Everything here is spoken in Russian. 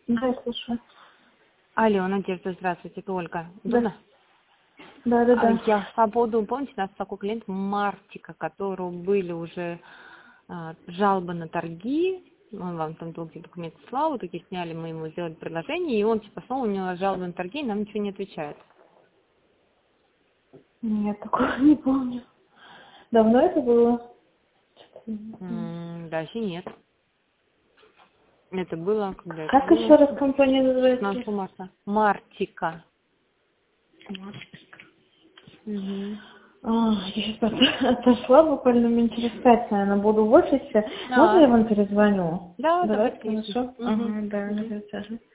Да, я слушаю. Алло, Надежда, здравствуйте, это Ольга. Да. Удобно? Да. Я по поводу, помните, у нас такой клиент Мартика, которого были уже жалобы на торги, он вам там долгие документы слал, в итоге сняли, мы ему сделали предложение, и он типа снова у него жалобы на торги, и нам ничего не отвечает. Нет, такого не помню. Давно это было? Дальше нет. Это было, когда это Как было? еще раз компания называется? 16 марта. Мартика. Я сейчас отошла буквально минут через 5, наверное, буду в офисе. Можно я вам перезвоню? Да, Давайте, конечно. хорошо? Да,